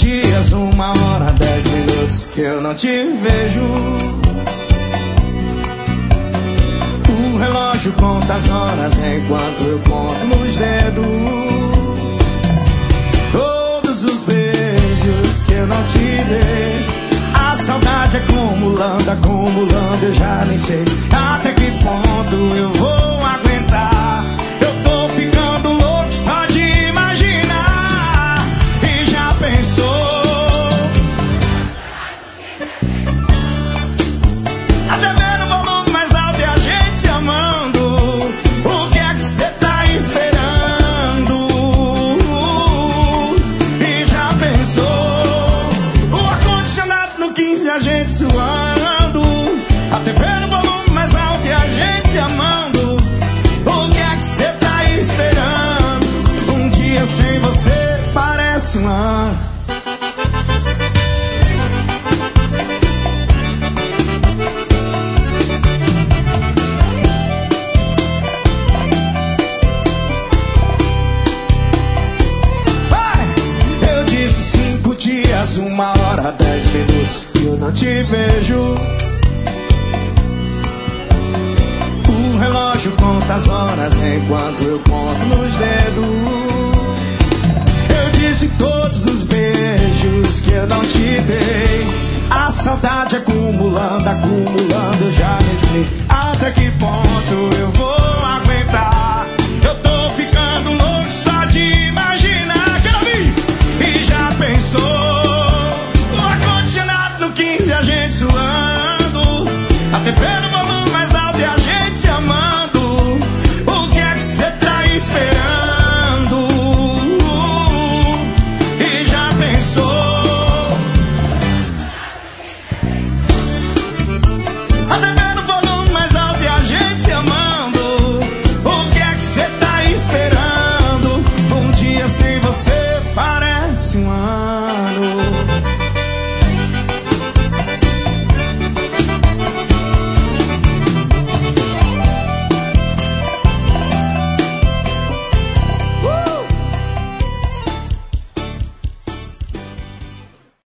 dias, 1h, 10 minutos que eu não te vejo. O relógio conta as horas enquanto eu conto nos dedos. Todos os beijos que eu não te dei, a saudade acumulando, acumulando, eu já nem sei até que ponto eu vou aguentar. Eu tô ficando louco só de imaginar. E já pensou? Até ver no volume mais alto e a gente se amando. O que é que cê tá esperando? E já pensou? O ar-condicionado no 15, a gente suando. Até ver no volume mais alto e a gente se amando. O que é que cê tá esperando? Um dia sem você parece um ano. Eu disse 5 dias, 1h, 10 minutos que eu não te vejo. O relógio conta as horas enquanto eu conto nos dedos. Eu disse todos os beijos que eu não te dei, a saudade acumulando, acumulando, eu já nem sei até que ponto eu vou aguentar. Eu tô ficando louco só de imaginar. Quero ouvir! E já pensou? O ar-condicionado no 15, a gente suando. A TV no